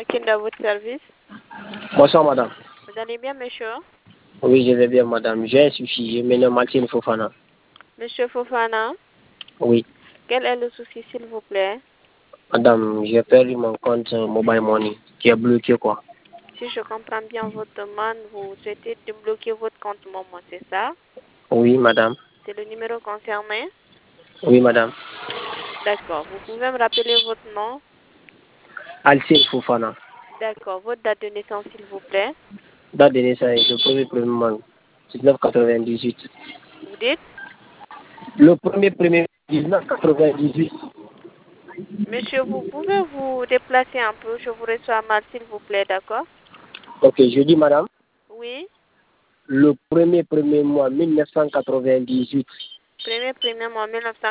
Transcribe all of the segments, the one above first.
Makin à votre service. Bonsoir, madame. Vous allez bien, monsieur? Oui, je vais bien, madame. J'ai un souci. Je me nomme Martine Fofana. Monsieur Fofana? Oui. Quel est le souci, s'il vous plaît? Madame, j'ai perdu mon compte Mobile Money qui est bloqué, quoi. Si je comprends bien votre demande, vous souhaitez débloquer votre compte Momo, c'est ça? Oui, madame. C'est le numéro concerné? Oui, madame. D'accord. Vous pouvez me rappeler votre nom? Alcine Fofana. D'accord. Votre date de naissance, s'il vous plaît? Date de naissance, le premier mois, 1998. Vous dites? Le premier 1998. Monsieur, vous pouvez vous déplacer un peu? Je vous reçois mal, s'il vous plaît, d'accord? Ok, je dis, madame, Oui? le premier mois, 1998. Premier mois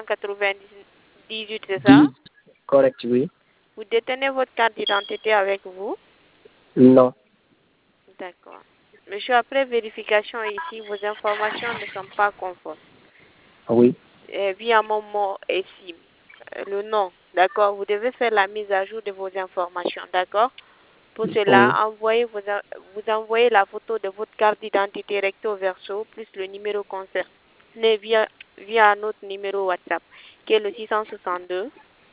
1998, c'est ça? Correct, oui. Vous détenez votre carte d'identité avec vous? Non. D'accord. Monsieur, après vérification ici, vos informations ne sont pas conformes. Oui. Via Momo et SIM. Le nom, d'accord? Vous devez faire la mise à jour de vos informations, d'accord? Pour cela, vous envoyez la photo de votre carte d'identité recto verso plus le numéro concerné via notre numéro WhatsApp, qui est le 662.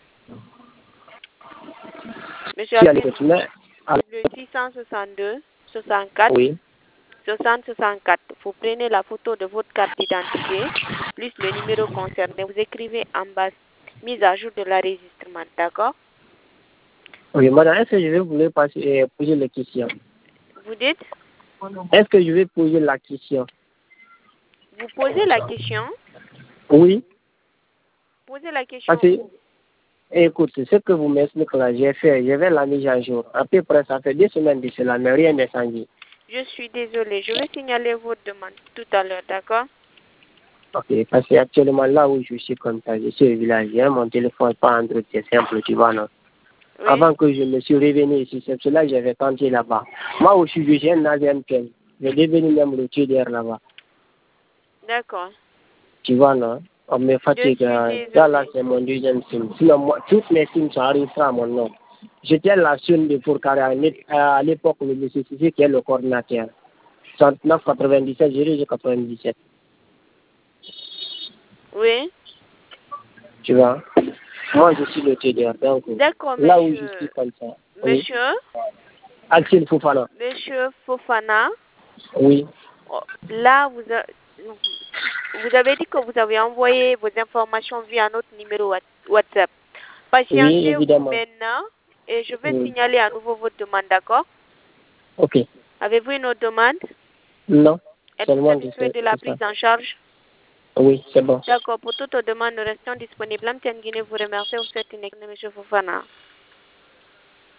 Monsieur, le 662 64 oui. 60 64. Vous prenez la photo de votre carte d'identité plus le numéro concerné. Vous écrivez en bas mise à jour de l'enregistrement, d'accord? Oui, madame, est-ce que je vais vous poser la question? Vous dites? Est-ce que je vais poser la question? Vous posez la question? Oui. Posez la question. Parce que, écoute, ce que vous m'expliquez là, j'ai fait, je vais la mise à jour. À peu près, ça fait 2 semaines de cela, mais rien n'est changé. Je suis désolée. Je vais signaler votre demande tout à l'heure, d'accord? Ok, parce qu'actuellement, là où je suis comme ça, je suis au village, j'ai mon téléphone pas Android, c'est simple, tu vois, non? Oui. Avant que je me suis revenu ici, c'est cela que j'avais tenté là-bas. Moi aussi, je suis un AGMPL. Je devenu même le tueur là-bas. D'accord. Tu vois, non? On me fatigue. Ça, là, c'est mon deuxième sim. Sinon, moi, toutes mes sims sont enregistrées à mon nom. J'étais la seule de Fourcaré à l'époque où le monsieur Sissi, qui est le coordinateur. 39 97, j'ai 97. Oui. Tu vois? Moi, je suis le tueur. Donc, d'accord, là monsieur. où je suis comme ça. Monsieur? Oui. Alcine Fofana. Monsieur Fofana? Oui. Là, vous avez dit que vous avez envoyé vos informations via notre numéro WhatsApp. Patientez-vous maintenant et je vais signaler à nouveau votre demande, d'accord? Ok. Avez-vous une autre demande? Non. Êtes-vous satisfait de la prise en charge? Oui, c'est bon. D'accord. Pour toute demande, nous restons disponibles. Guinée vous remercie. Vous souhaite une excellente, monsieur Fofana.